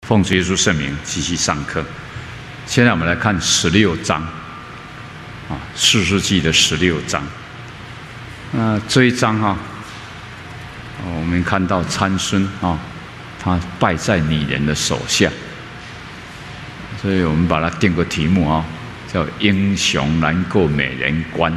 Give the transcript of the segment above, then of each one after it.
奉主耶稣圣名，继续上课。现在我们来看16章，士师记的16章。这一章我们看到参孙他败在女人的手下，所以我们把它定个题目叫“英雄难过美人关”。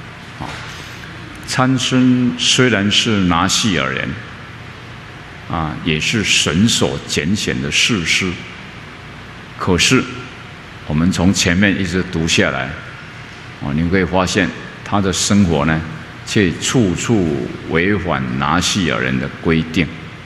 参孙虽然是拿细尔人，也是神所拣选的士师，可是我们从前面一直读下来，你会发现他的生活呢，却处处违反拿细尔人的规定，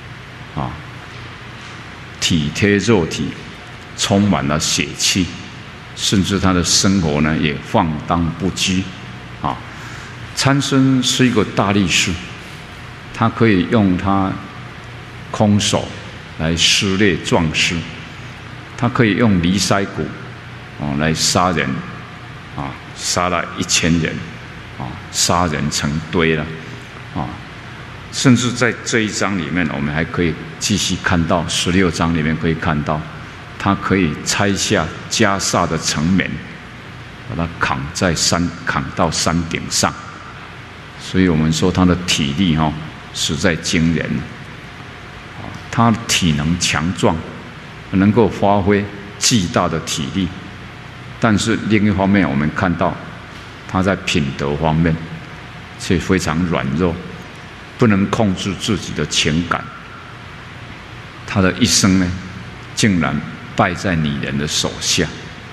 体贴肉体，充满了血气，甚至他的生活呢也放荡不羁。参孙是一个大力士，他可以用他空手来撕裂壮士，他可以用离腮骨来杀人，杀了1000人，杀人成堆了，甚至在这一章里面，我们还可以继续看到16章里面可以看到，他可以拆下迦萨的城门，把它扛到山顶上，所以我们说他的体力实在惊人。他体能强壮，能够发挥巨大的体力，但是另一方面，我们看到他在品德方面却非常软弱，不能控制自己的情感。他的一生呢，竟然败在女人的手下。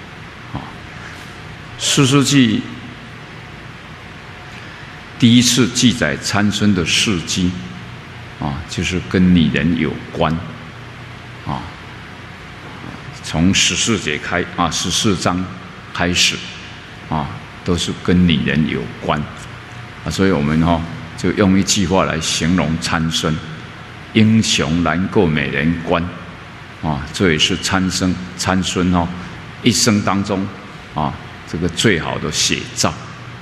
士师记第一次记载参孙的事迹，就是跟女人有关，从14章开始，都是跟女人有关，所以我们就用一句话来形容参孙：英雄难过美人关，这也是参孙一生当中这个最好的写照。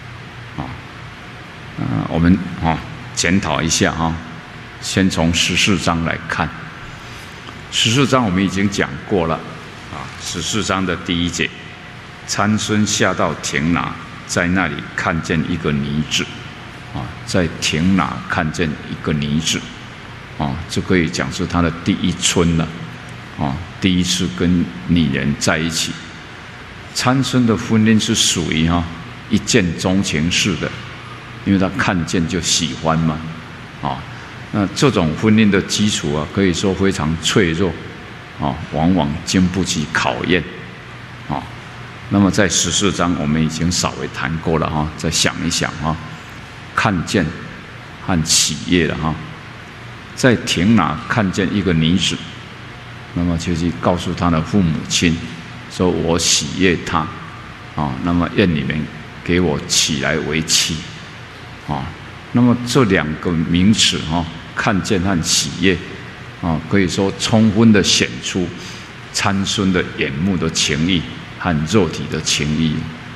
我们检讨一下先从14章来看。14章我们已经讲过了14章的第1节，参孙下到亭拿，在那里看见一个女子，在亭拿看见一个女子，这可以讲是他的第一春了，第一次跟女人在一起。参孙的婚姻是属于一见钟情式的，因为他看见就喜欢嘛，那这种婚姻的基础可以说非常脆弱，往往经不起考验，那么在14章我们已经稍微谈过了再想一想看见和喜悦了在亭拿看见一个女子，那么就去告诉他的父母亲，说我喜悦她，那么愿你们给我起来为妻，那么这2个名词看见和喜悦，可以说充分的显出参孙的眼目的情意和肉体的情意，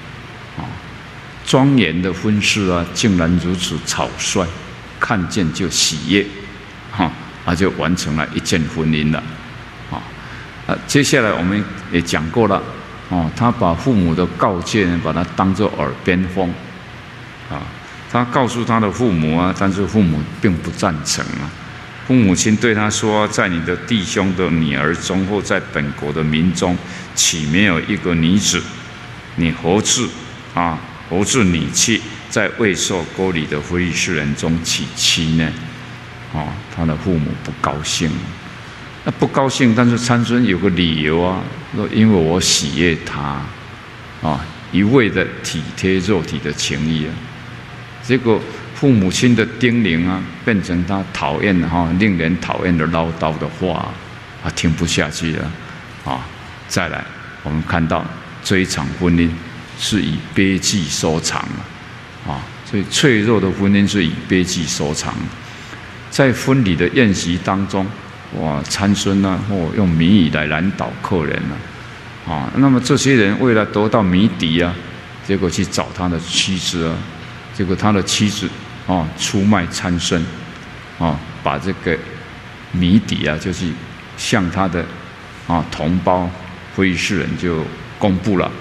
庄严的婚事竟然如此草率，看见就喜悦，就完成了一件婚姻了。接下来我们也讲过了，他把父母的告诫把它当作耳边风，他告诉他的父母但是父母并不赞成父母亲对他说，在你的弟兄的女儿中，或在本国的民中，岂没有一个女子？你何至你去在未受割礼的非利士人中娶妻呢？他的父母不高兴，不高兴，但是参孙有个理由说因为我喜悦他，一味的体贴肉体的情谊结果父母亲的叮咛变成他讨厌令人讨厌的唠叨的话，听不下去了再来，我们看到这一场婚姻是以悲剧收场所以脆弱的婚姻是以悲剧收场。在婚礼的宴席当中，参孙用谜语来难倒客人那么这些人为了得到谜底结果去找他的妻子结果他的妻子出卖参孙，把这个谜底就是向他的同胞非利士人就公布了，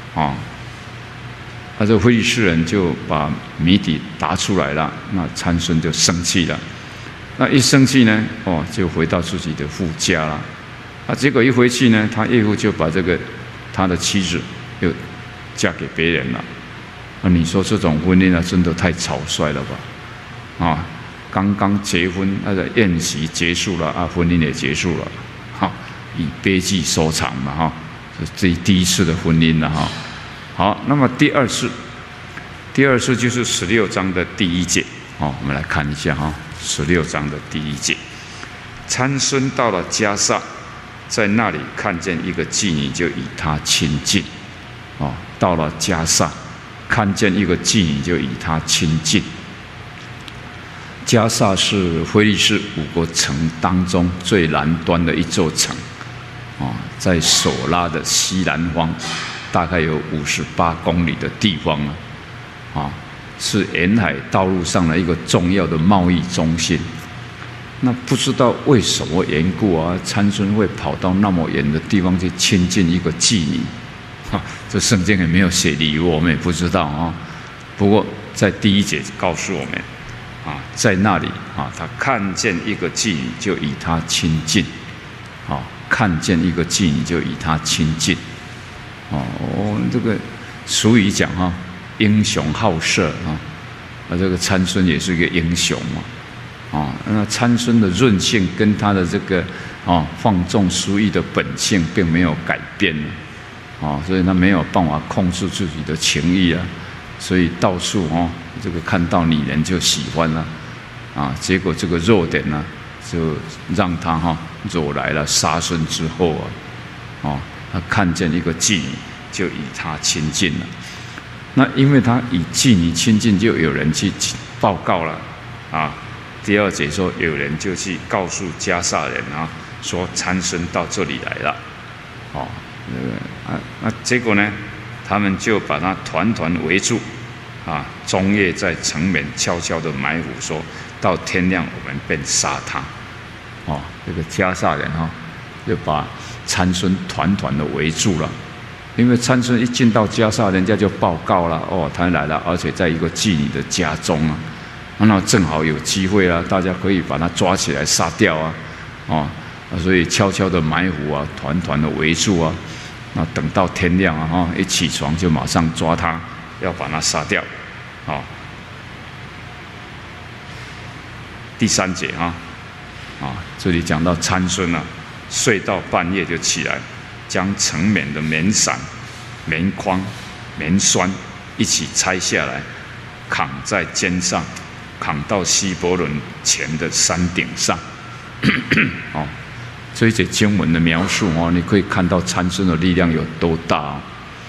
这个非利士人就把谜底答出来了，那参孙就生气了。那一生气呢，就回到自己的父家了。结果一回去呢，他岳父就把他的妻子又嫁给别人了。你说这种婚姻真的太草率了吧？刚刚结婚，那个宴席结束了，婚姻也结束了，以悲剧收场嘛，这第一次的婚姻了哈。好，那么第二次就是16章的第1节，我们来看一下哈，16章的第1节，参孙到了迦萨，在那里看见一个妓女，就与她亲近。到了迦萨，看见一个妓女，就与她亲近。迦萨是非利士5个城当中最南端的一座城，在索拉的西南方，大概有58公里的地方是沿海道路上的一个重要的贸易中心。那不知道为什么缘故参孙会跑到那么远的地方去亲近一个妓女，这圣经也没有写理由，我们也不知道不过在第1节告诉我们，在那里他看见一个妓女，就与她亲近。看见一个妓女，就与她亲近。这个俗语讲英雄好色这个参孙也是一个英雄嘛。那参孙的韧性跟他的这个放纵私欲的本性并没有改变所以他没有办法控制自己的情欲所以到处这个看到女人就喜欢了结果这个弱点呢，就让他惹来了杀身之后他看见一个妓女，就与她亲近了。那因为他与妓女亲近，就有人去报告了第2节说，有人就去告诉迦萨人说参孙到这里来了。结果呢，他们就把他团团围住终夜在城门悄悄的埋伏，说到天亮我们便杀他。这个迦萨人就把参孙团团的围住了。因为参孙一进到迦萨，人家就报告了，他来了，而且在一个妓女的家中那正好有机会大家可以把他抓起来杀掉所以悄悄的埋伏团团的围住那等到天亮一起床就马上抓他，要把他杀掉。第3节这里讲到参孙睡到半夜就起来，将城门的门伞、门框、门栓一起拆下来，扛在肩上，扛到希伯伦前的山顶上。这一节经文的描述你可以看到参孙的力量有多大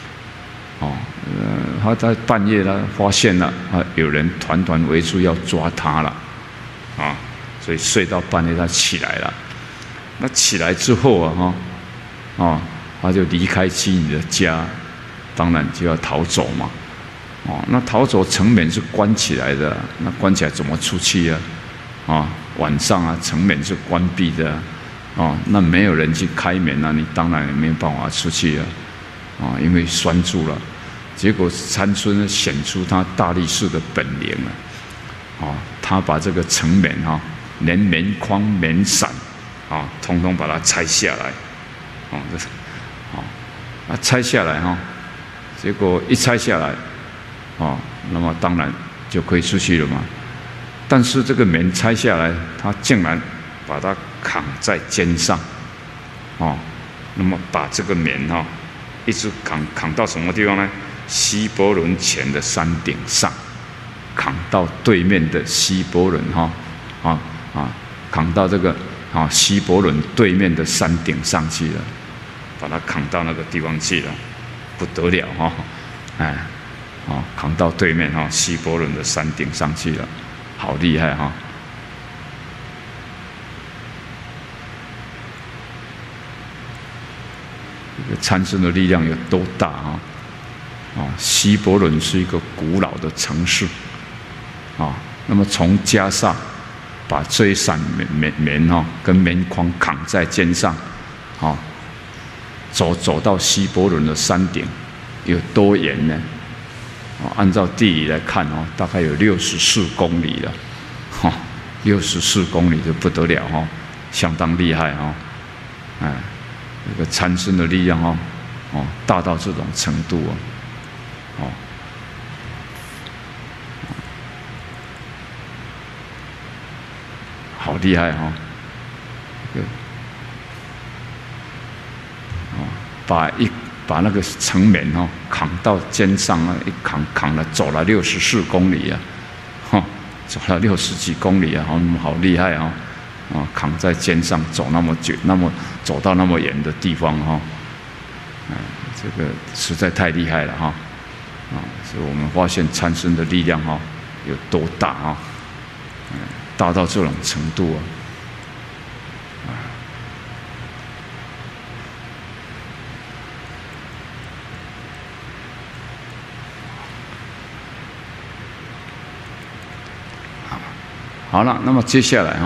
他在半夜发现了有人团团围住要抓他了所以睡到半夜他起来了。那起来之后他就离开妻女的家，当然就要逃走嘛。那逃走城门是关起来的，那关起来怎么出去晚上城门是关闭的那没有人去开门你当然也没有办法出去因为拴住了。结果参孙显出他大力士的本领他把这个城门连门框、门伞统统把它拆下来拆下来结果一拆下来那么当然就可以出去了嘛。但是这个门拆下来，他竟然把它扛在肩上那么把这个门一直扛到什么地方呢？希伯伦前的山顶上，扛到对面的希伯伦扛到这个希伯伦对面的山顶上去了，把它扛到那个地方去了，不得了扛到对面希伯伦的山顶上去了，好厉害这个参孙的力量有多大希伯伦是一个古老的城市那么从迦萨把这一扇门跟门框扛在肩上走到西伯伦的山顶，有多远呢？按照地理来看大概有64公里了，64公里就不得了相当厉害这个参孙的力量大到这种程度好厉害把那个城门扛到肩上一扛了，走了64公里走了60几公里好厉害扛在肩上走那么久，走到那么远的地方这个实在太厉害了所以我们发现参孙的力量有多大大到这种程度好了，那么接下来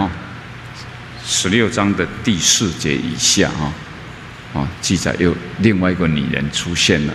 16章的第4节以下记载又另外一个女人出现了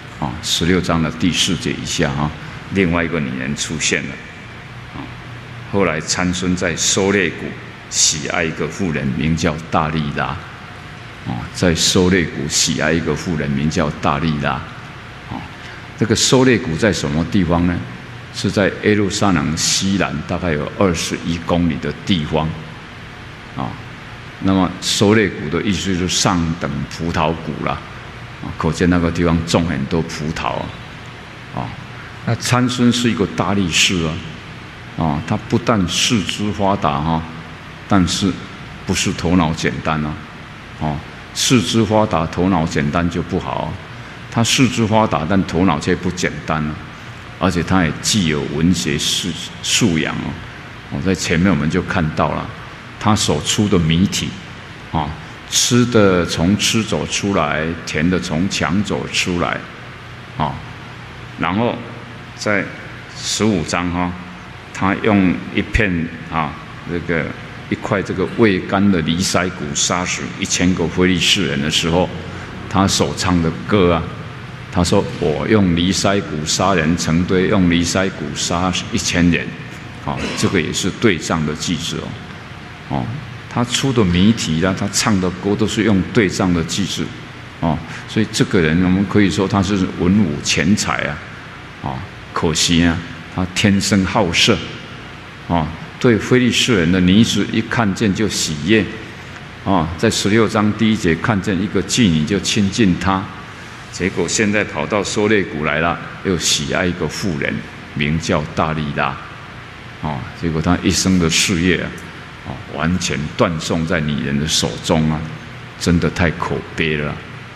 16章的第4节以下另外一个女人出现了后来参孙在梭勒谷喜爱一个妇人，名叫大利拉在梭勒谷喜爱一个妇人，名叫大利拉这个梭勒谷在什么地方呢？是在耶路撒冷西南大概有21公里的地方那么梭勒谷的意思就是上等葡萄谷啦可见那个地方种很多葡萄那参孙是一个大力士他不但四肢发达但是不是头脑简单四肢发达头脑简单就不好他四肢发达但头脑却不简单而且他也具有文学素养在前面我们就看到了他所出的谜题吃的从吃走出来，甜的从墙走出来然后在15章他用一片一块这个未干的离筛骨杀死1000个非利士人的时候，他所唱的歌他说我用离筛骨杀人成堆，用离筛骨杀1000人这个也是对仗的句子他出的谜题他唱的歌都是用对仗的句子所以这个人我们可以说他是文武全才可惜他天生好色对非利士人的女子一看见就喜悦在16章第1节看见一个妓女就亲近他，结果现在跑到梭勒谷来了，又喜爱一个妇人，名叫大利拉结果他一生的事业完全断送在女人的手中真的太可悲了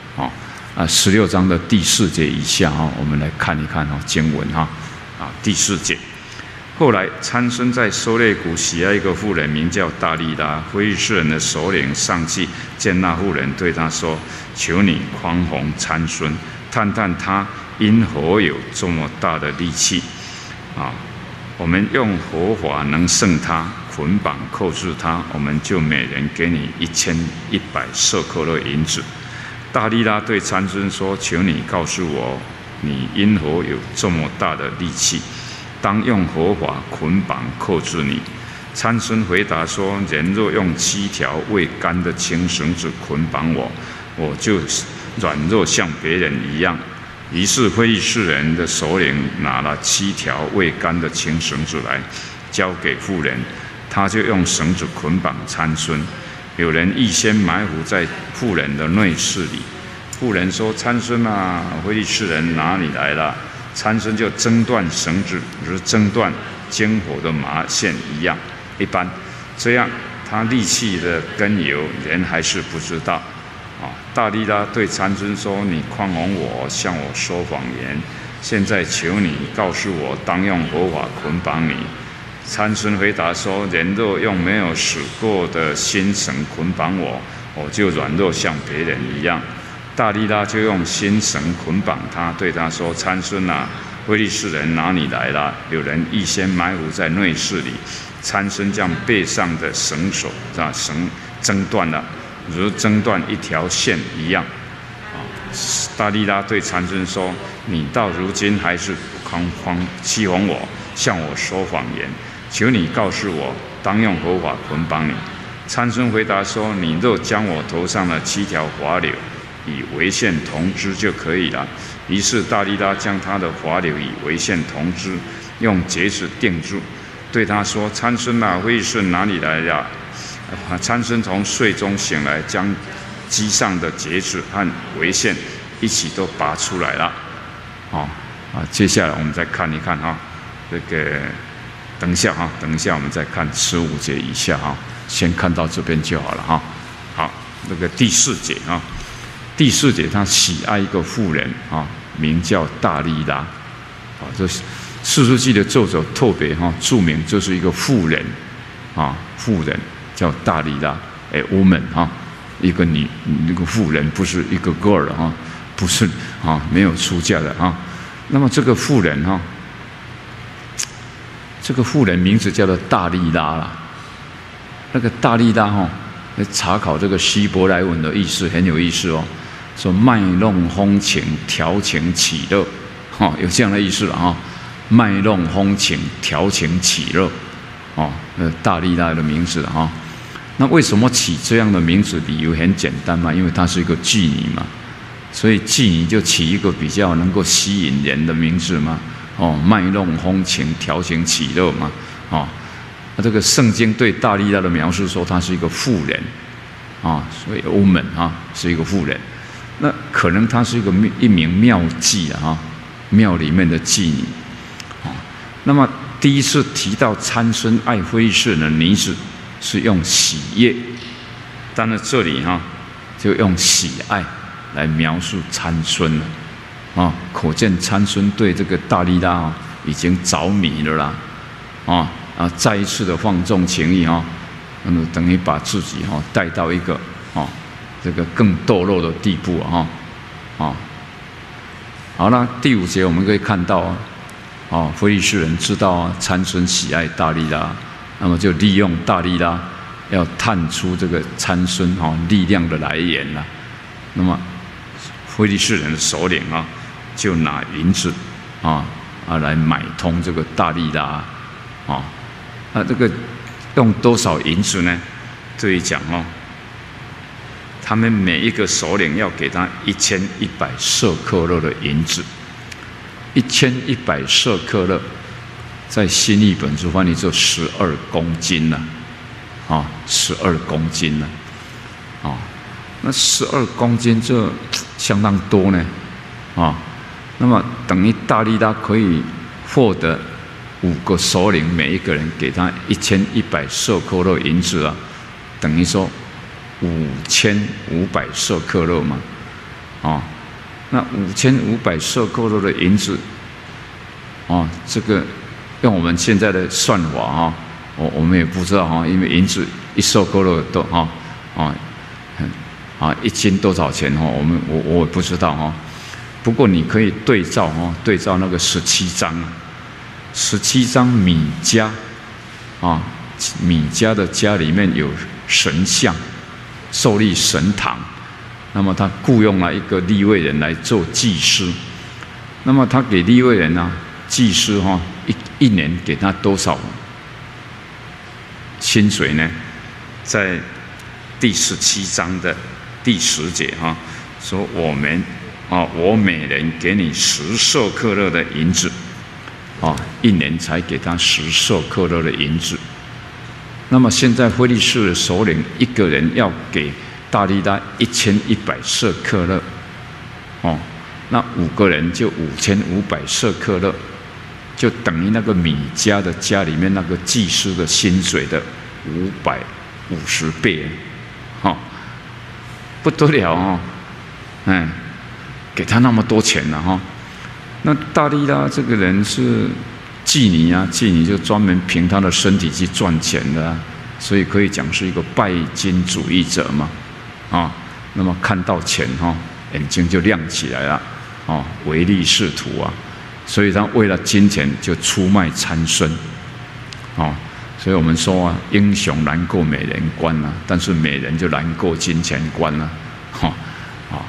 16章的第4节以下我们来看一看经文第4节，后来参孙在梭勒谷喜爱一个妇人，名叫大利拉。非利士人的首领上去见那妇人，对他说：“求你宽宏参孙，探探他因何有这么大的力气我们用合法能胜他，捆绑扣制他，我们就每人给你1100舍客勒银子。”大利拉对参孙说：“求你告诉我，你因何有这么大的力气？当用合法捆绑扣制你。”参孙回答说：“人若用7条未干的青绳子捆绑我，我就软弱像别人一样。”于是非利士人的首领拿了7条未干的青绳子来，交给妇人，他就用绳子捆绑参孙。有人预先埋伏在妇人的内室里。妇人说：“参孙啊，非利士人哪里来了？”参孙就挣断绳子，如挣断经火的麻线一般。这样，他力气的根由，人还是不知道。大利拉对参孙说：“你宽宏我，向我说谎言。现在求你告诉我，当用合法捆绑你。”参孙回答说：“人若用没有使过的新绳捆绑我，我就软弱像别人一样。”大利拉就用新绳捆绑他，对他说：“参孙啊，非利士人哪里来了？有人预先埋伏在内室里。”参孙将背上的绳索绳挣断了，如挣断一条线一样。 大利拉对参孙说：“你到如今还是欺哄我，向我说谎言。求你告诉我，当用何法捆绑你？”参孙回答说：“你若将我头上的7条发绺以为线铜枝就可以了。”于是大利拉将他的发绺以为线铜枝用结子钉住，对他说：“参孙啊，非利士人哪里来呀？”参孙从睡中醒来，将机上的结子和围线一起都拔出来了。接下来我们再看一看这个等一下我们再看15节以下先看到这边就好了好，那个第4节第4节他喜爱一个妇人名叫大利拉这士师记的作者特别注明这是一个妇人妇人叫大利拉woman 一个一个妇人，不是一个 girl 不是没有出嫁的那么这个妇人这个妇人名字叫做大利拉啦。那个大利拉查考这个希伯来文的意思很有意思说卖弄风情，调情喜乐有这样的意思了卖弄风情，调情喜乐大利拉的名字那为什么起这样的名字？理由很简单嘛，因为她是一个妓女嘛，所以妓女就起一个比较能够吸引人的名字嘛。卖弄风情，调情喜乐嘛。那这个圣经对大利拉的描述说她是一个妇人所以 woman 是一个妇人。那可能她是一名庙妓庙里面的妓女那么第一次提到参孙爱非利士的女子是用喜悦，但是这里就用喜爱来描述参孙了可见参孙对这个大利拉已经着迷了啦再一次的放纵情欲那么等于把自己带到一个这个更堕落的地步好了，第5节我们可以看到非利士人知道参孙喜爱大利拉，那么就利用大利拉要探出这个参孙力量的来源了。那么非利士人的首领就拿银子来买通这个大利拉这个用多少银子呢？这里讲他们每一个首领要给他1100舍客勒的银子，1100舍客勒，在新译本就翻译做12公斤了，12公斤了，那12公斤这相当多呢，那么等于大利拉可以获得5个首领，每一个人给他1100舍客勒银子等于说5500舍客勒嘛，那5500舍客勒的银子，这个用我们现在的算法我们也不知道因为银子1舍客勒都1斤多少钱我也不知道不过你可以对照那个17章米迦米迦的家里面有神像，受立神堂，那么他雇佣了一个利未人来做祭司，那么他给利未人祭司一年给他多少薪水呢？在第17章的第10节说我每人给你10舍客勒的银子一年才给他10舍客勒的银子。那么现在非利士的首领一个人要给大利拉1100舍客勒那5个人就5500舍客勒，就等于那个米迦的家里面那个祭司的薪水的550倍不得了给他那么多钱了那大利拉这个人是妓女妓女就专门凭她的身体去赚钱的所以可以讲是一个拜金主义者嘛那么看到钱眼睛就亮起来了唯利是图所以他为了金钱就出卖参孙所以我们说英雄难过美人关但是美人就难过金钱关了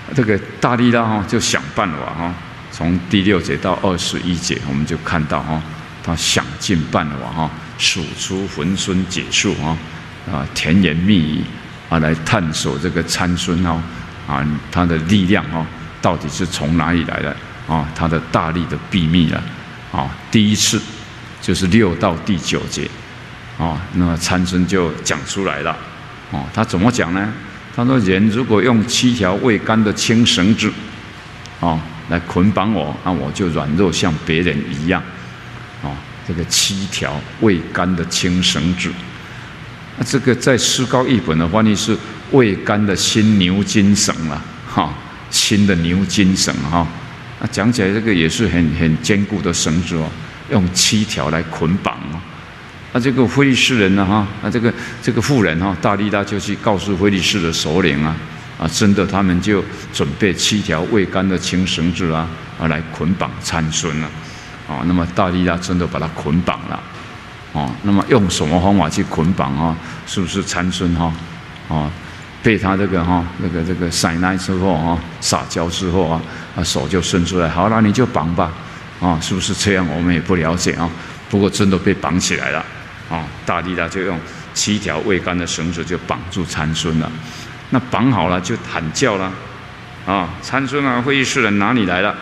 这个大力拉哈就想办法哈，从第6节到21节，我们就看到哈，他想尽办法哈，数出浑孙解数哈，甜言蜜语来探索这个参孙哈他的力量哈，到底是从哪里来的他的大力的秘密了第一次就是6到第9节那么参孙就讲出来了他怎么讲呢？他说：人如果用7条未干的轻绳子来捆绑我，那我就软弱像别人一样这个7条未干的轻绳子，那这个在诗高译本的翻译是未干的新牛筋绳了新的牛筋绳那讲起来这个也是很坚固的绳子用7条来捆绑那这个非利士人呢那这个妇人大利拉就去告诉非利士的首领真的他们就准备7条未干的轻绳子来捆绑参孙了那么大利拉真的把他捆绑了那么用什么方法去捆绑是不是参孙被他这个塞奶之后撒娇之后手就伸出来，好了你就绑吧是不是这样？我们也不了解不过真的被绑起来了大利拉就用7条未干的绳子就绑住参孙了。那绑好了就喊叫了参孙非利士人哪里来了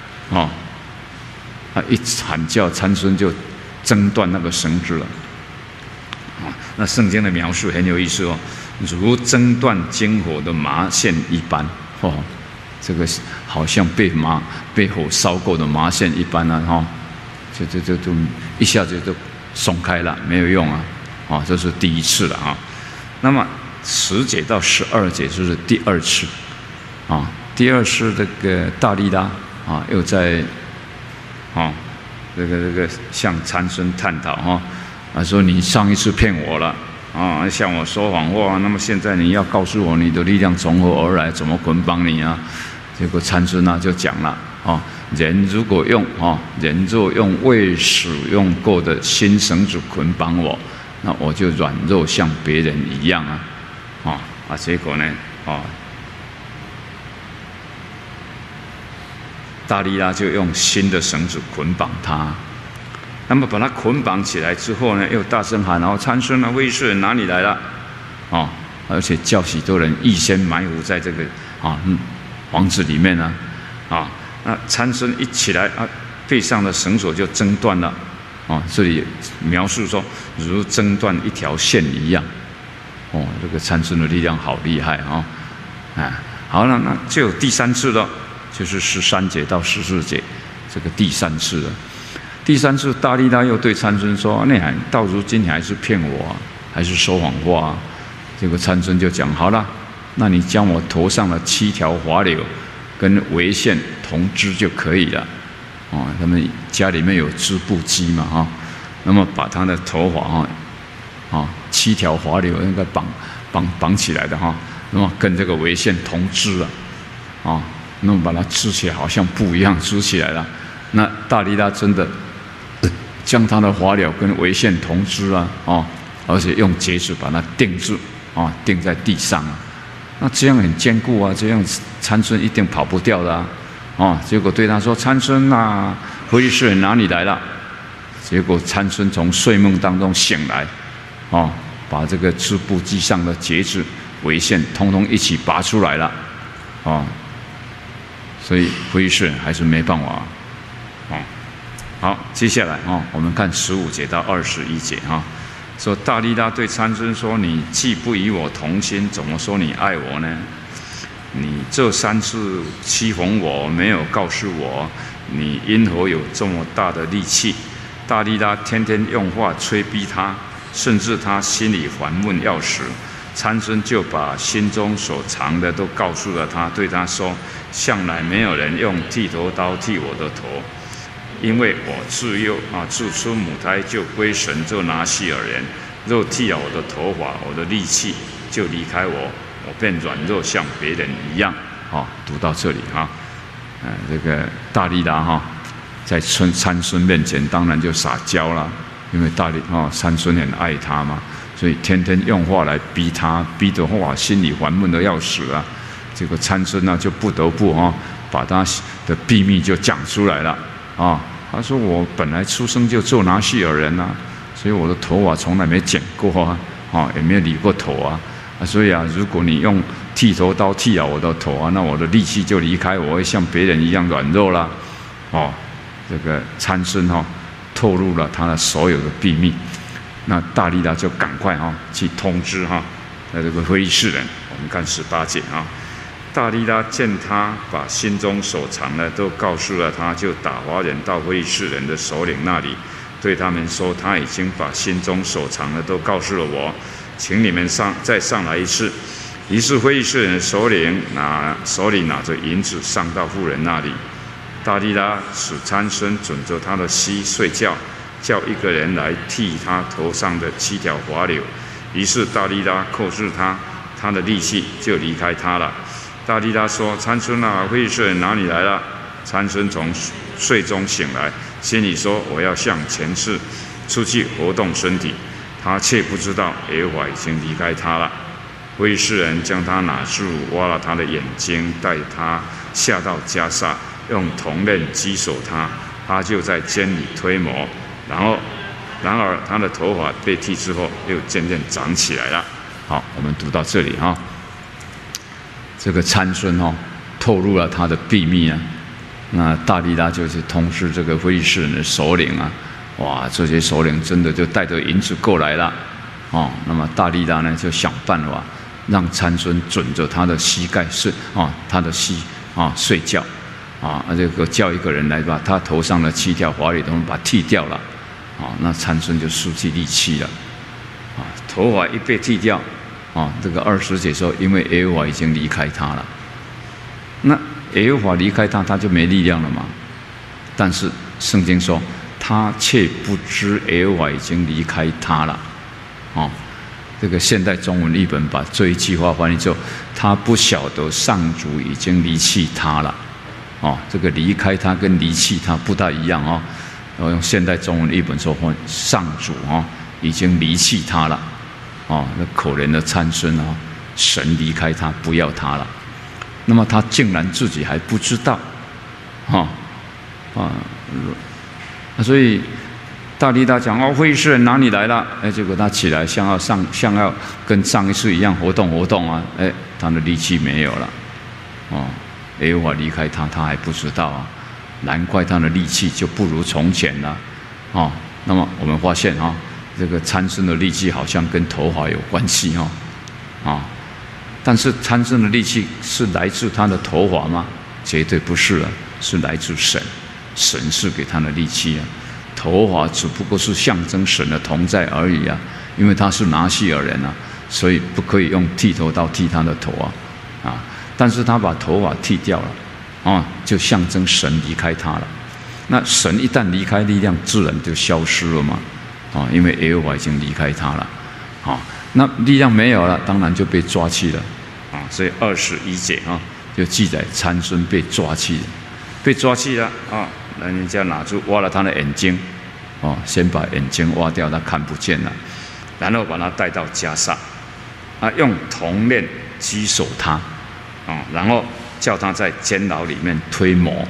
一喊叫，参孙就挣断那个绳子了那圣经的描述很有意思如挣断经火的麻线一般这个好像被火烧过的麻线一般就一下子就松开了，没有用这是第一次了那么10节到12节就是第2次第2次这个大利拉又在这个向参孙探讨说你上一次骗我了向我说谎话，那么现在你要告诉我你的力量从何而来，怎么捆绑你结果参孙就讲了人若用未使用过的新绳子捆绑我，那我就软弱像别人一样结果呢大利拉就用新的绳子捆绑他。那么把他捆绑起来之后呢，又大声喊：参孙非利士人哪里来了？而且叫许多人预先埋伏在这个房子里面那参孙一起来背上的绳索就挣断了这里描述说如挣断一条线一样这个参孙的力量好厉害好了，那就有第3次了，就是13节到14节，这个第3次了。第3次大利拉又对参孙说：你到如今你还是骗我还是说谎话结果参孙就讲：好了，那你将我头上的7条华柳跟围线同织就可以了他们家里面有织布机嘛那么把他的头发7条华柳应该绑起来的那么跟这个围线同织那么把它织起来好像布一样织起来了。那大利拉真的将他的华柳跟围线同织而且用橛子把它钉住钉在地上那这样很坚固这样参孙一定跑不掉的结果对他说：参孙非利士人哪里来了？结果参孙从睡梦当中醒来把这个织布机上的橛子围线通通一起拔出来了所以非利士人还是没办法好，接下来我们看15节到21节说大利拉对参孙说：你既不与我同心，怎么说你爱我呢？你这3次欺哄我，没有告诉我，你因何有这么大的力气？大利拉天天用话催逼他，甚至他心里烦闷要死。参孙就把心中所藏的都告诉了他，对他说：向来没有人用剃头刀剃我的头，因为我自出母胎就归神，就拿细耳人。若剃了我的头发，我的力气就离开我，我便软弱像别人一样。读到这里这个大利拉在参孙面前当然就撒娇了，因为参孙很爱他嘛，所以天天用话来逼他，逼得话心里烦闷的要死这个参孙呢就不得不把他的秘密就讲出来了他说我本来出生就做拿细耳人所以我的头发从来没剪过也没有理过头所以如果你用剃头刀剃了我的头那我的力气就离开，我会像别人一样软弱啦这个参孙透露了他的所有的秘密。那大利拉就赶快去通知这个非利士人。我们看18节大利拉见他把心中所藏的都告诉了他，就打发人到非利士人的首领那里，对他们说：他已经把心中所藏的都告诉了我，请你们再上来一次。于是非利士人的首领拿着银子上到妇人那里。大利拉使参孙准着他的膝睡觉，叫一个人来剃他头上的7条发绺。于是大利拉扣住他，他的力气就离开他了。大利拉说：参孙非利士人哪里来了？参孙从睡中醒来，心里说：我要像前次出去活动身体。他却不知道耶和华已经离开他了。非利士人将他拿住，挖了他的眼睛，带他下到迦萨，用铜链击锁他，他就在监里推磨。然而他的头发被剃之后，又渐渐长起来了。好，我们读到这里这个参孙透露了他的秘密那大利拉就去通知这个非利士人的首领哇，这些首领真的就带着银子过来了那么大利拉呢就想办法让参孙准着他的膝盖睡他的膝睡觉这个叫一个人来把他头上的7条发绺都把它剃掉了那参孙就失去力气了头发一被剃掉这个20节说，因为耶和华已经离开他了。那耶和华离开他，他就没力量了嘛？但是圣经说，他却不知耶和华已经离开他了。这个现代中文译本把这一句话翻译作：他不晓得上主已经离弃他了。这个离开他跟离弃他不大一样我用现代中文译本说，上主已经离弃他了。那可怜的参孙神离开他，不要他了。那么他竟然自己还不知道，所以大利拉讲非利士人哪里来了？结果他起来像要跟上一次一样活动他的力气没有了。耶和华离开他，他还不知道难怪他的力气就不如从前了。那么我们发现这个参孙的力气好像跟头发有关系但是参孙的力气是来自他的头发吗？绝对不是是来自神，神是给他的力气头发只不过是象征神的同在而已因为他是拿细耳人所以不可以用剃头刀剃他的头但是他把头发剃掉了就象征神离开他了。那神一旦离开，力量自然就消失了嘛因为耶和华已经离开他了那力量没有了，当然就被抓去了所以21节就记载参孙被抓去了人家拿出挖了他的眼睛先把眼睛挖掉，他看不见了，然后把他带到迦萨用铜链击锁他然后叫他在监牢里面推磨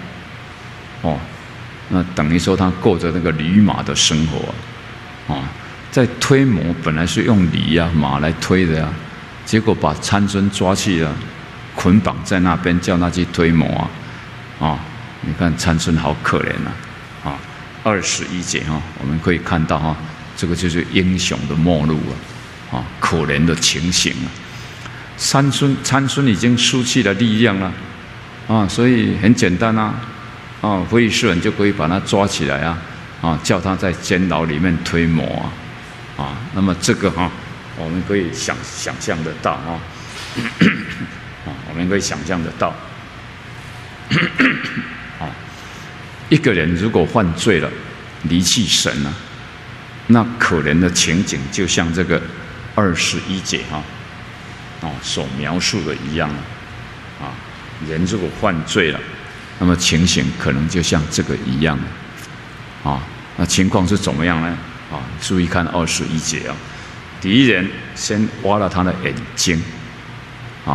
那等于说他过着那个驴马的生活在推磨本来是用驴马来推的结果把参孙抓去了，捆绑在那边，叫他去推磨你看参孙好可怜21节我们可以看到这个就是英雄的末路可怜的情形参孙已经失去了力量了所以很简单非利士人就可以把他抓起来叫他在监牢里面推磨那么这个我们可以想象得到我们可以想象得到一个人如果犯罪了，离弃神那可怜的情景就像这个21节所描述的一样人如果犯罪了，那么情形可能就像这个一样那情况是怎么样呢？注意看21节敌人先挖了他的眼睛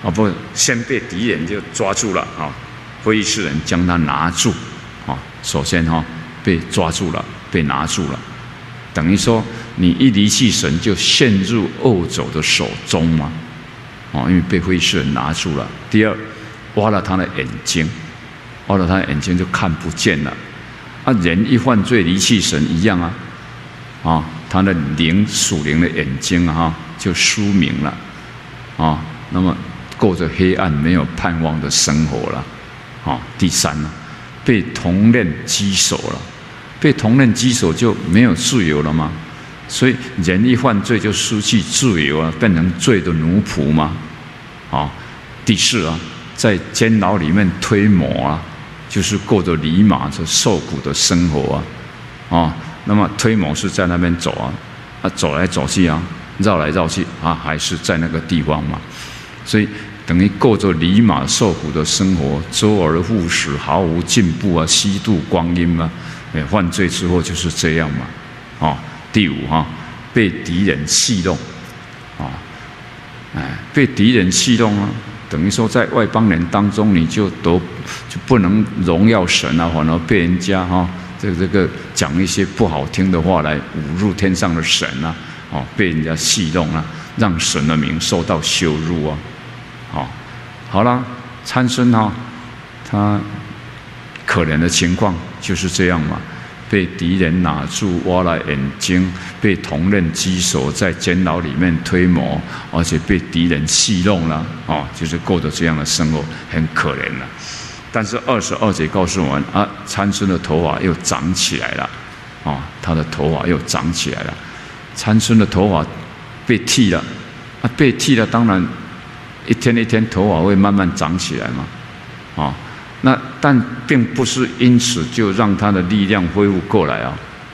啊，不，先被敌人就抓住了啊，非利士人将他拿住啊，首先哈被抓住了，被拿住了，等于说你一离弃神就陷入恶者的手中嘛，哦，因为被非利士人拿住了。第二，挖了他的眼睛，挖了他的眼睛就看不见了。啊，人一犯罪离弃神一样啊，啊，他的属灵的眼睛啊就疏明了，啊，那么过着黑暗没有盼望的生活了，啊，第三呢，被同类羁守了，被同类羁守就没有自由了吗？所以人一犯罪就失去自由啊，变成罪的奴仆嘛，啊，第四啊，在监牢里面推磨啊。就是过着离马着受苦的生活啊，啊，那么推磨是在那边走啊，啊，走来走去啊，绕来绕去啊，还是在那个地方嘛，所以等于过着离马受苦的生活，周而复始，毫无进步啊，虚度光阴啊，犯罪之后就是这样嘛，啊，第五哈，被敌人戏弄，啊，被敌人戏弄啊。等于说，在外邦人当中，你就不能荣耀神啊，反而被人家这个讲一些不好听的话来侮辱天上的神啊，哦，被人家戏弄啊，让神的名受到羞辱啊，哦，好了，参孙他可怜的情况就是这样嘛。被敌人拿住，挖了眼睛，被同人羁守，在监牢里面推磨，而且被敌人戏弄了，哦，就是过着这样的生活，很可怜了。但是22节告诉我们啊，参孙的头发又长起来了，哦，他的头发又长起来了。参孙的头发被剃了，啊，被剃了，当然一天一天头发会慢慢长起来嘛，哦。但并不是因此就让他的力量恢复过来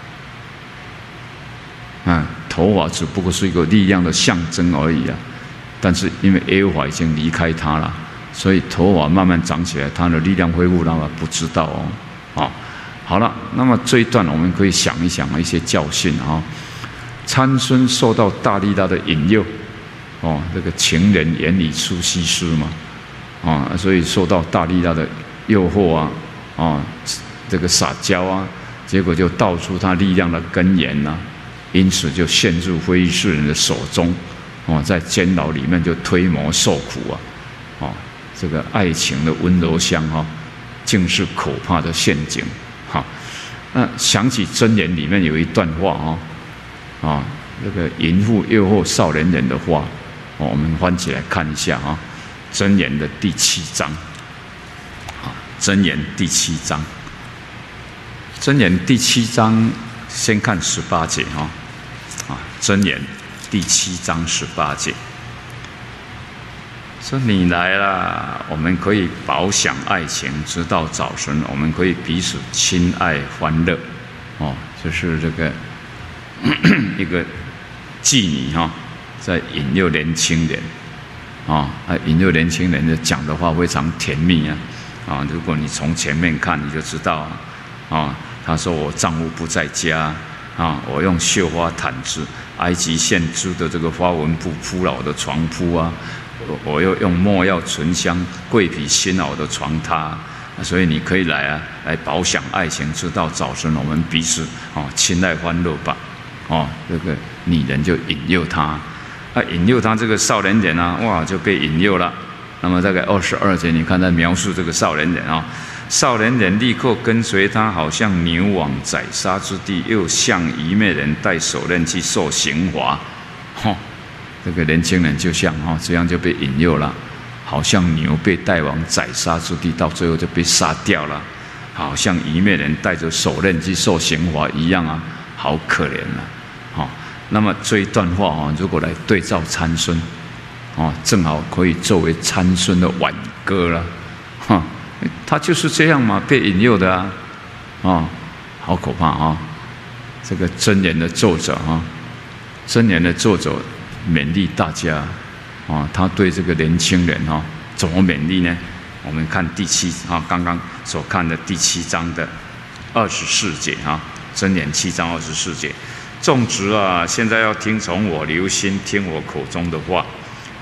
啊！头发只不过是一个力量的象征而已啊。但是因为耶和华已经离开他了，所以头发慢慢长起来，他的力量恢复了吗？不知道哦。哦，好了，那么这一段我们可以想一想一些教训啊。参孙受到大利拉的引诱，哦，这个情人眼里出西施嘛，啊，所以受到大利拉的诱惑啊，啊，这个撒娇啊，结果就道出他力量的根源呐，因此就陷入非利士人的手中，哦，在监牢里面就推磨受苦啊，哦，这个爱情的温柔乡哈，竟是可怕的陷阱，哈。那想起箴言里面有一段话啊，这个淫妇诱惑少年人的话，我们翻起来看一下啊，箴言的第7章。箴言第7章，箴言第7章，先看18节哈，啊，箴言第7章18节，说你来了，我们可以饱享爱情，直到早晨，我们可以彼此亲爱欢乐，哦，就是这个一个妓女哈，在引诱年轻人，啊，引诱年轻人的讲的话非常甜蜜啊。啊，如果你从前面看，你就知道啊。他说我丈夫不在家啊，我用绣花毯子、埃及线织的这个花纹布铺了我的床铺啊，我又用没药醇香、桂皮熏了我的床榻，所以你可以来啊，来饱享爱情，直到早晨，我们彼此亲爱欢乐吧。哦，这个女人就引诱他，引诱他这个少年人啊，哇，就被引诱了。那么这个22节，你看他描述这个少年人啊，少年人立刻跟随他，好像牛往宰杀之地，又像愚昧人带手链去受刑罚。这个年轻人就像这样就被引诱了，好像牛被带往宰杀之地，到最后就被杀掉了，好像愚昧人带着手链去受刑罚一样啊，好可怜啊！那么这一段话如果来对照参孙。正好可以作为参孙的挽歌了，他就是这样嘛，被引诱的啊，好可怕啊！这个箴言的作者箴言的作者勉励大家他对这个年轻人怎么勉励呢？我们看刚刚所看的第7章的24节箴言7章24节，众子啊，现在要听从我，留心听我口中的话。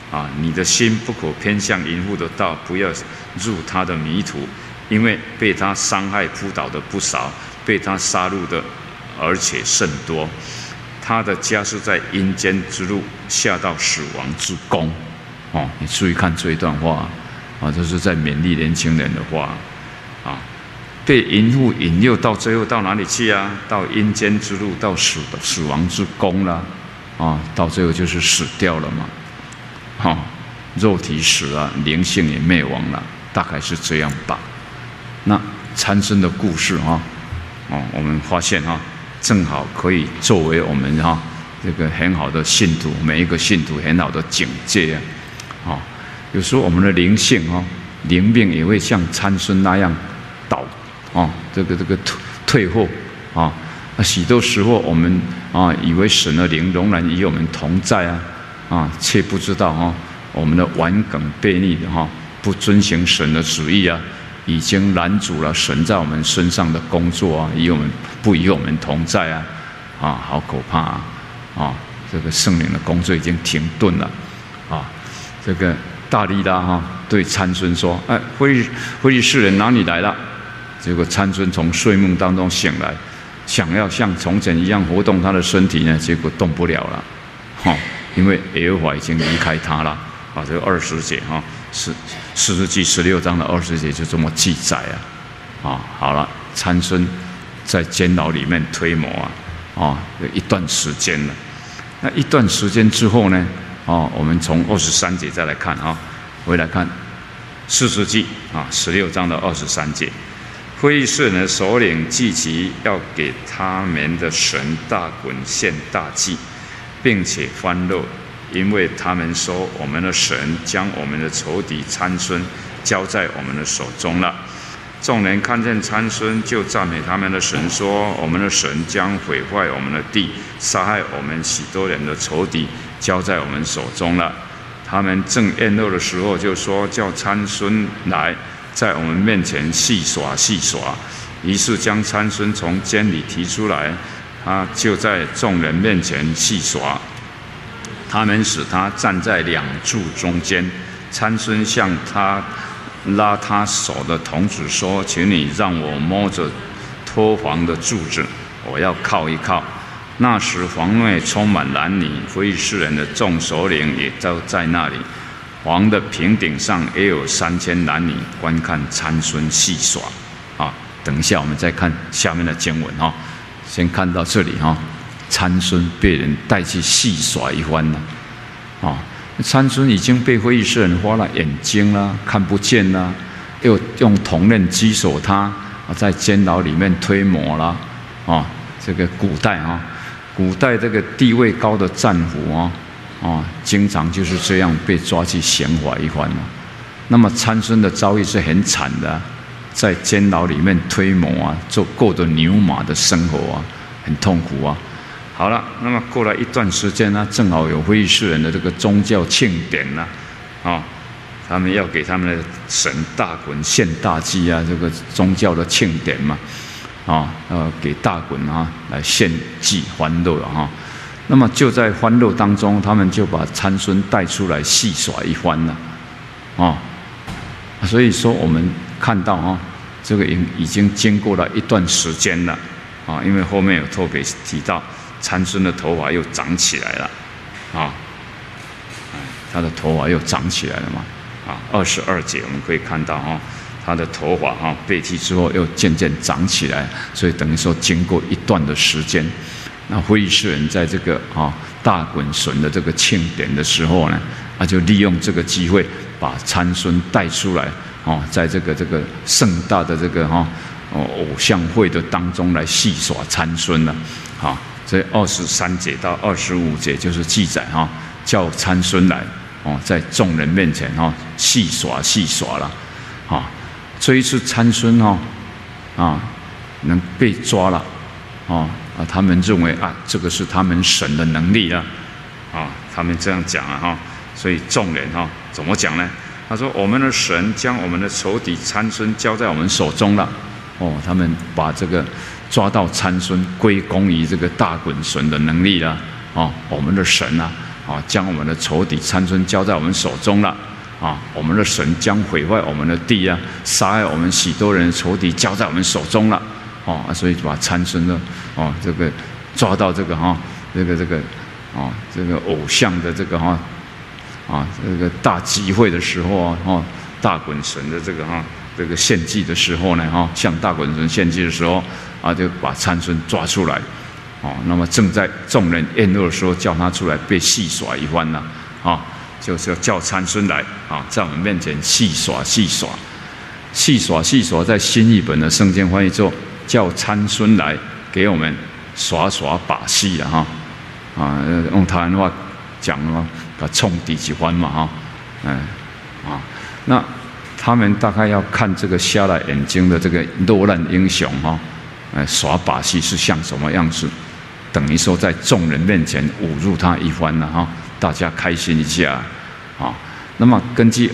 你的心不可偏向淫妇的道，不要入他的迷途，因为被他伤害扑倒的不少，被他杀戮的而且甚多。他的家是在阴间之路，下到死亡之宫。你注意看这一段话这是在勉励年轻人的话被淫妇引诱到最后到哪里去啊？到阴间之路，到死亡之宫了到最后就是死掉了嘛。肉体死了，灵性也灭亡了，大概是这样吧。那参孙的故事我们发现正好可以作为我们这个很好的信徒，每一个信徒很好的警戒有时候我们的灵性灵命也会像参孙那样这个退后许多时候我们以为神的灵仍然与我们同在却不知道我们的顽梗悖逆的不遵行神的旨意已经拦阻了神在我们身上的工作不与我们同在好可怕这个圣灵的工作已经停顿了这个大利拉对参孙说：“非利士人哪里来了？”结果参孙从睡梦当中醒来，想要像从前一样活动他的身体呢，结果动不了了因为耶和华已经离开他了这个20节士师记16章的20节就这么记载好了，参孙在监牢里面推磨有一段时间了。那一段时间之后呢我们从23节再来看回来看士师记16章的23节，非利士人的首领祭其要给他们的神大衮献大祭，并且欢乐，因为他们说我们的神将我们的仇敌参孙交在我们的手中了。众人看见参孙，就赞美他们的神，说我们的神将毁坏我们的地，杀害我们许多人的仇敌交在我们手中了。他们正宴乐的时候，就说叫参孙来，在我们面前戏耍戏耍。于是将参孙从监里提出来，他就在众人面前戏耍。他们使他站在两柱中间，参孙向他拉他手的童子说：“请你让我摸着托房的柱子，我要靠一靠。”那时房内充满男女，非利士人的众首领也都在那里。房的平顶上也有3000男女观看参孙戏耍。等一下我们再看下面的经文先看到这里参孙被人带去戏耍一番了参孙已经被非利士人挖了眼睛了，看不见了，又用铜链击锁他，在监牢里面推磨了这个古代这个地位高的战俘经常就是这样被抓去刑罚一番那么参孙的遭遇是很惨的，在监牢里面推磨过着牛马的生活很痛苦好了，那么过了一段时间正好有非利士人的这个宗教庆典他们要给他们的神大衮献大祭这个宗教的庆典嘛给大衮来献祭欢乐那么就在欢乐当中，他们就把参孙带出来戏耍一番了所以说我们看到这个已经经过了一段时间了因为后面有特别提到参孙的头发又长起来了他的头发又长起来了嘛22节我们可以看到他的头发被剃之后又渐渐长起来，所以等于说经过一段的时间，那非利士人在这个大衮神的这个庆典的时候呢，就利用这个机会把参孙带出来在这个盛大的这个偶像会的当中来戏耍参孙了所以23节到25节就是记载叫参孙来在众人面前戏耍了这一次参孙能被抓了他们认为这个是他们神的能力他们这样讲所以众人怎么讲呢？他说我们的神将我们的仇敌参孙交在我们手中了他们把这个抓到参孙归功于这个大衮神的能力了我们的神啊，将我们的仇敌参孙交在我们手中了。啊，我们的神将毁坏我们的地啊，杀害我们许多人的仇敌交在我们手中了。哦，所以把参孙呢，哦，这个抓到这个哈，这个哦，这个偶像的这个哈，啊，这个大集会的时候啊，哦，大滚神的这个哈，这个献祭的时候呢，哈，向大滚神献祭的时候啊，就把参孙抓出来。哦，那么正在众人宴乐的时候，叫他出来被戏耍一番了。啊。就是要叫参孙来啊，在我们面前戏耍，在新译本的圣经翻译之后，叫参孙来给我们耍把戏了哈，啊，用台湾话讲的话，把冲抵几番嘛哈，那他们大概要看这个瞎了眼睛的这个落难英雄哈，耍把戏是像什么样子？等于说在众人面前侮辱他一番了哈。大家开心一下啊！那么根据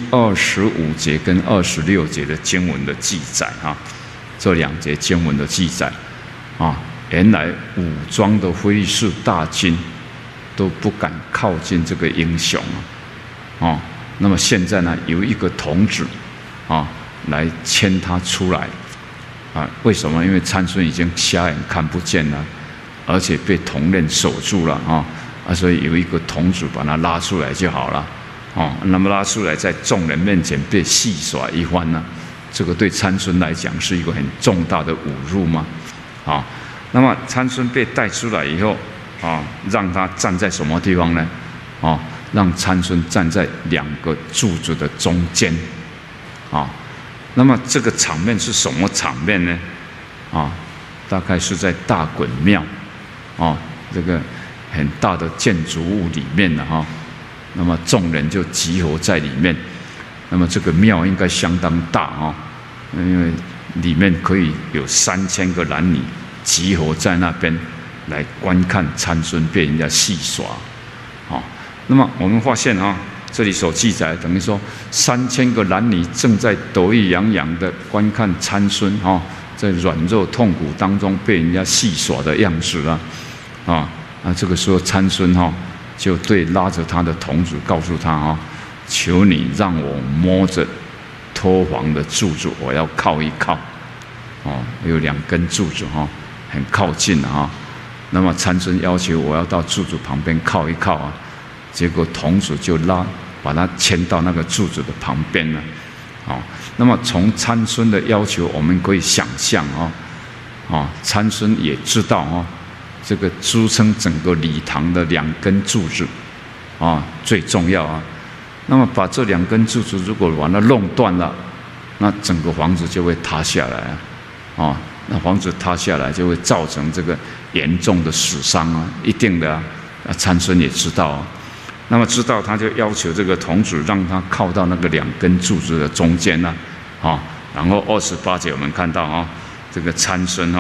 25节跟26节的经文的记载啊，这2节经文的记载啊，原来武装的非利士大军都不敢靠近这个英雄啊。那么现在呢，有一个童子啊来牵他出来啊。为什么？因为参孙已经瞎眼看不见了，而且被铜链守住了啊。所以有一个童子把他拉出来就好了，那么拉出来在众人面前被戏耍一番呢，这个对参孙来讲是一个很重大的侮辱嘛，那么参孙被带出来以后，让他站在什么地方呢？让参孙站在2个柱子的中间，那么这个场面是什么场面呢？大概是在大衮庙，这个很大的建筑物里面了哈，那么众人就集合在里面，那么这个庙应该相当大哈，因为里面可以有3000个男女集合在那边来观看参孙被人家戏耍，那么我们发现这里所记载等于说3000个男女正在得意洋洋的观看参孙在软弱痛苦当中被人家戏耍的样子这个时候参孙就对拉着他的童子告诉他求你让我摸着托房的柱子，我要靠一靠。有2根柱子很靠近那么参孙要求我要到柱子旁边靠一靠结果童子就把他牵到那个柱子的旁边了。那么从参孙的要求，我们可以想象参孙也知道这个支撑整个礼堂的2根柱子最重要那么把这2根柱子如果把它弄断了，那整个房子就会塌下来那房子塌下来就会造成这个严重的死伤一定的参孙也知道那么知道他就要求这个童子让他靠到那个2根柱子的中间然后28节我们看到这个参孙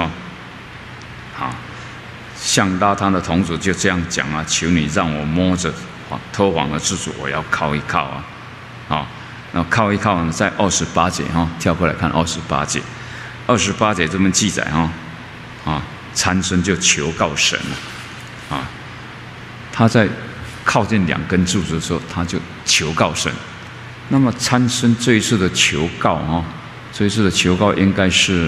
向拉他的童子就这样讲求你让我摸着托房的柱子，我要靠一靠那靠一靠呢，在28节跳过来看28节这么记载参孙就求告神了他在靠近2根柱子的时候，他就求告神。那么参孙这一次的求告应该是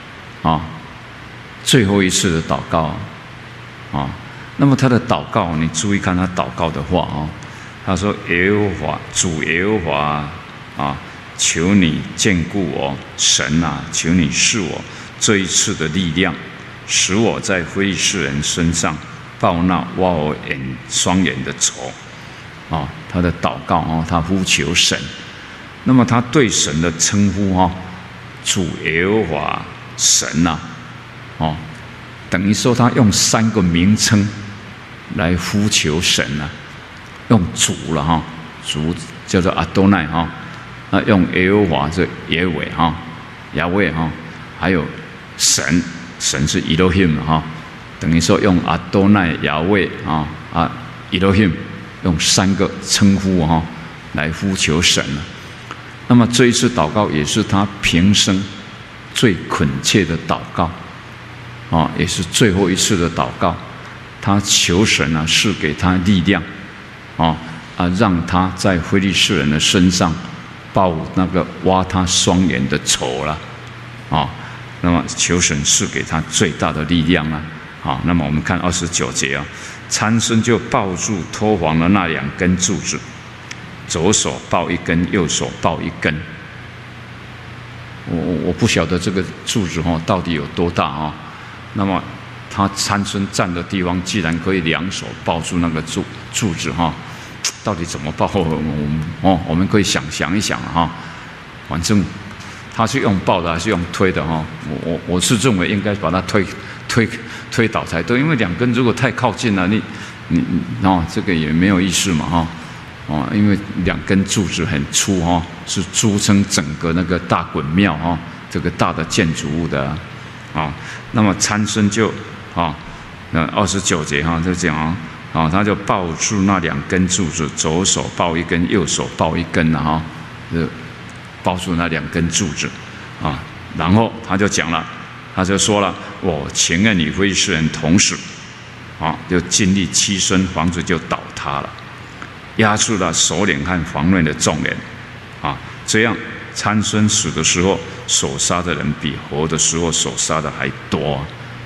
最后一次的祷告那么他的祷告，你注意看他祷告的话他说耶和华主耶和华求你眷顾我，神求你赐我这一次的力量，使我在非利士人身上报那挖我双眼的仇他的祷告他呼求神。那么他对神的称呼主耶和华神等于说他用3个名称来呼求神用主了主叫做阿多奈那用耶和华是耶伟亚伟还有神是 Elohim 等于说用阿多奈亚伟Elohim 用3个称呼来呼求神那么这一次祷告也是他平生最恳切的祷告也是最后一次的祷告。他求神赐给他力量让他在非利士人的身上报那个挖他双眼的仇了，那么求神赐给他最大的力量了，那么我们看29节参孙就抱住托房的那2根柱子，左手抱一根，右手抱一根。我不晓得这个柱子到底有多大那么他参孙站的地方，既然可以2手抱住那个柱子到底怎么抱？我们可以想一想反正他是用抱的还是用推的我是认为应该把它推倒才对，因为2根如果太靠近了，你这个也没有意思嘛因为2根柱子很粗是支撑整个那个大衮庙这个大的建筑物的那么参孙就那29节就讲他就抱住那2根柱子，左手抱一根，右手抱一根就抱住那2根柱子然后他就讲了，他就说了，我情愿与非利士人同死就尽力欺身，房子就倒塌了，压住了首领和房内的众人这样参孙死的时候所杀的人比活的时候所杀的还多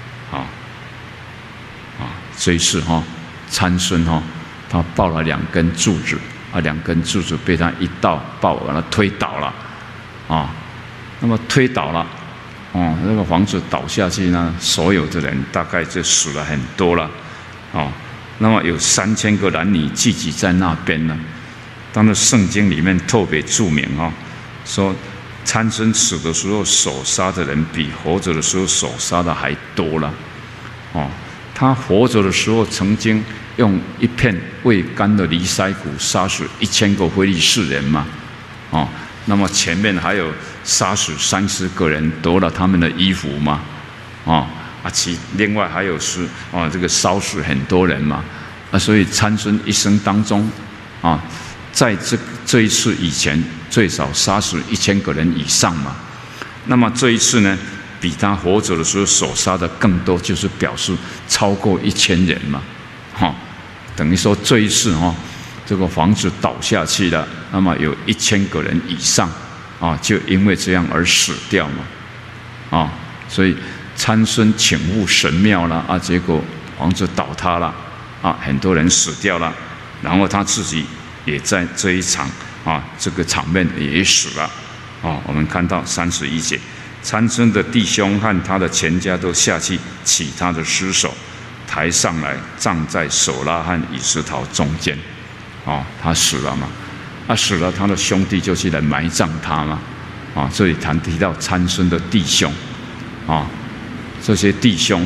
这一次参孙他抱了2根柱子2根柱子被他一抱把他推倒了那么推倒了那个房子倒下去呢，所有的人大概就死了很多了那么有3000个男女聚集在那边呢。当然圣经里面特别注明说参孙死的时候所杀的人比活着的时候所杀的还多了他活着的时候曾经用一片未干的离腮骨杀死1000个非利士人嘛那么前面还有杀死30个人，夺了他们的衣服嘛另外还有是这个烧死很多人嘛所以参孙一生当中在这一次以前最少杀死1000个人以上嘛。那么这一次呢，比他活着的时候所杀的更多，就是表示超过1000人嘛等于说这一次这个房子倒下去了，那么有1000个人以上就因为这样而死掉嘛所以参孙请赴神庙了结果房子倒塌了很多人死掉了，然后他自己也在这一场这个场面也死了我们看到31节，参孙的弟兄和他的全家都下去取他的尸首，抬上来葬在索拉和以实陶中间他死了嘛死了，他的兄弟就去来埋葬他嘛这里提到参孙的弟兄这些弟兄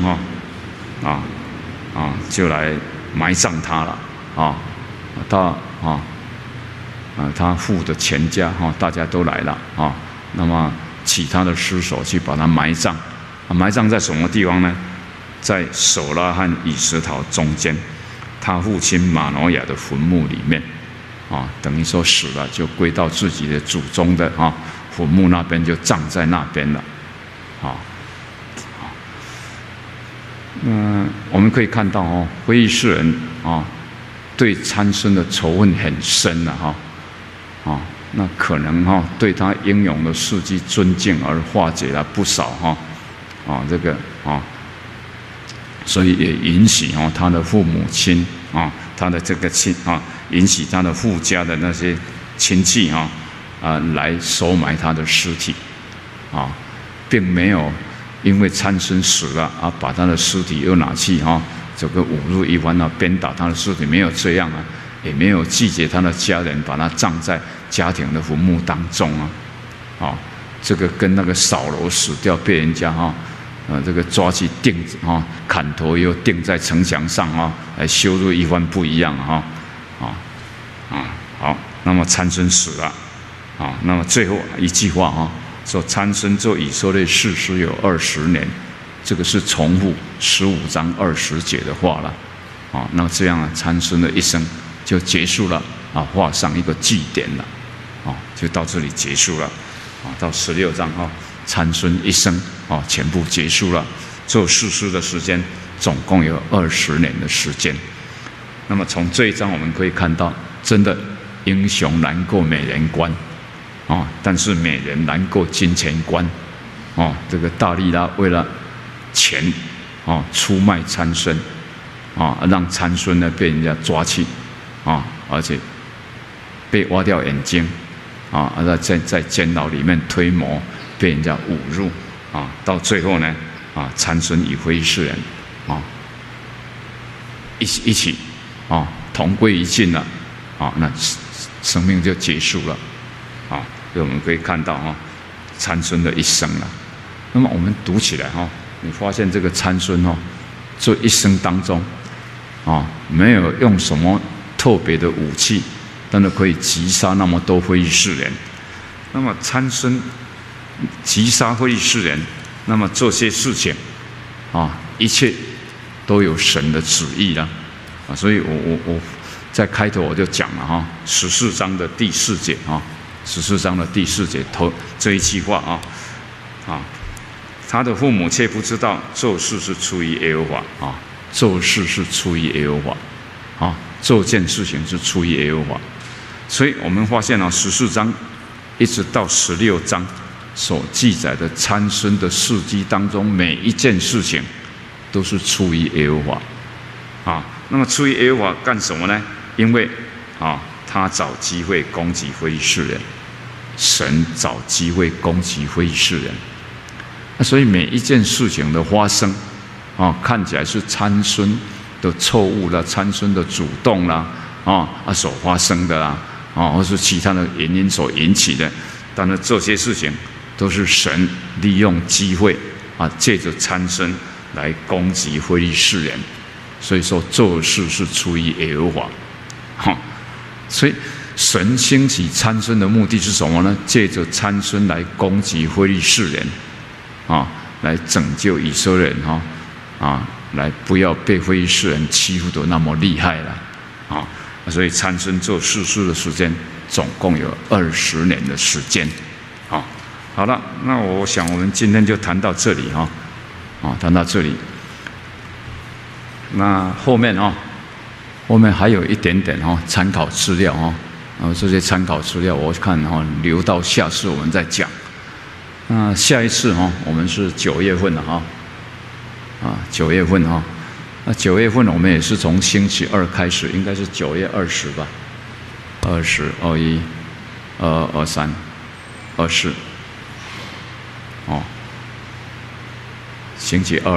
就来埋葬他了他父的全家大家都来了那么取他的尸首去把他埋葬埋葬在什么地方呢？在索拉和以实陶中间，他父亲马诺亚的坟墓里面等于说死了就归到自己的祖宗的坟墓那边，就葬在那边了我们可以看到非利士人对参孙的仇恨很深了那可能对他英勇的事迹尊敬而化解了不少这个所以也允许他的父母亲他的这个允许他的父家的那些亲戚来收埋他的尸体并没有因为参孙死了把他的尸体又拿去这个侮辱一番鞭打他的尸体，没有这样也没有拒绝他的家人把他葬在家庭的坟墓当中这个跟那个扫罗死掉被人家这个抓去钉砍头又钉在城墙上来羞辱一番不一样好，那么参孙死了那么最后一句话说参孙做以色列士师有20年，这个是重复15章20节的话了那这样参孙的一生就结束了画上一个句点了就到这里结束了到16章参孙一生全部结束了。做士师的时间总共有20年的时间那么从这一章我们可以看到，真的英雄难过美人关，但是美人难过金钱关，这个大利拉为了钱，出卖参孙，让参孙呢被人家抓去，而且被挖掉眼睛，在监牢里面推磨，被人家侮辱，到最后呢，参孙与非利士人，一起，同归于尽了，那生命就结束了，所以我们可以看到参孙的一生了。那么我们读起来你发现这个参孙这一生当中，没有用什么特别的武器，但是可以击杀那么多非利士人。那么参孙击杀非利士人，那么这些事情，一切都有神的旨意了，所以我在开头我就讲了14章的第4节14章的第4节头这一句话他的父母却不知道做事是出于耶和华做事是出于耶和华做件事情是出于耶和华。所以我们发现14章一直到16章所记载的参孙的事迹当中，每一件事情都是出于耶和华那么出于耶和华干什么呢？因为他找机会攻击非利士人，神找机会攻击非利士人。所以每一件事情的发生，看起来是参孙的错误啦，参孙的主动啦，所发生的啦，或是其他的原因所引起的，但是这些事情都是神利用机会借着参孙来攻击非利士人。所以说做事是出于耶和华，所以神兴起参孙的目的是什么呢？借着参孙来攻击非利士人。来拯救以色列人来不要被非利士人欺负得那么厉害了所以参孙做士师的时间总共有20年的时间好了，那我想我们今天就谈到这里谈到这里。那后面还有一点点参考资料这些参考资料我看留到下次我们再讲。那下一次我们是9月份了9月份那9月份我们也是从星期2开始，应该是9月20吧，20、21、22、23、24星期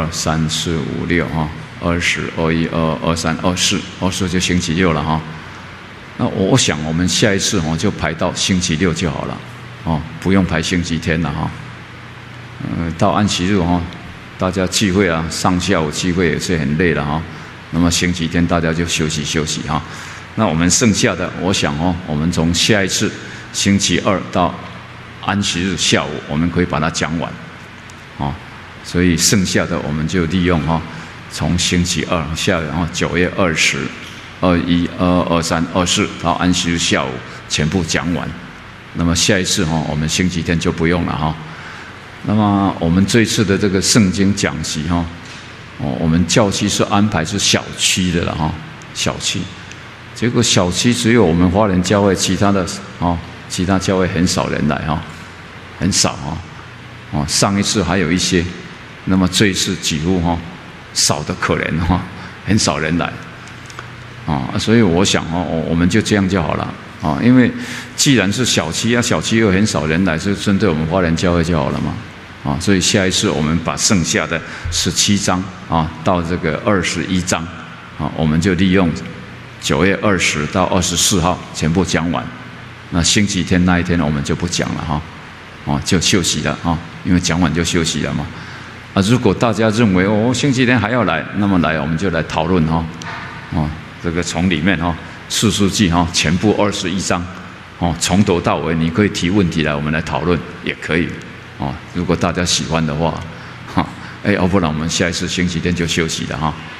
2、3、4、5、620、21、22、23、24就星期6了那我想我们下一次就排到星期6就好了。不用排星期天了到安息日大家聚会上下午聚会也是很累了那么星期天大家就休息休息那我们剩下的，我想我们从下一次星期2到安息日下午，我们可以把它讲完所以剩下的我们就利用从星期2下午9月20、21、22、23、24到安息日下午全部讲完。那么下一次我们星期天就不用了那么我们这一次的这个圣经讲习我们教区是安排是小区的了小区，结果小区只有我们花莲教会，其他教会很少人来很少上一次还有一些，那么这一次几乎少得可怜很少人来所以我想我们就这样就好了因为既然是小区小区又很少人来，是针对我们花莲教会就好了嘛所以下一次我们把剩下的17章到这个21章我们就利用9月20到24号全部讲完。那星期天那一天我们就不讲了就休息了因为讲完就休息了嘛如果大家认为星期天还要来，那么来我们就来讨论这个从里面士师记全部21章从头到尾你可以提问题来，我们来讨论也可以如果大家喜欢的话要不然我们下一次星期天就休息了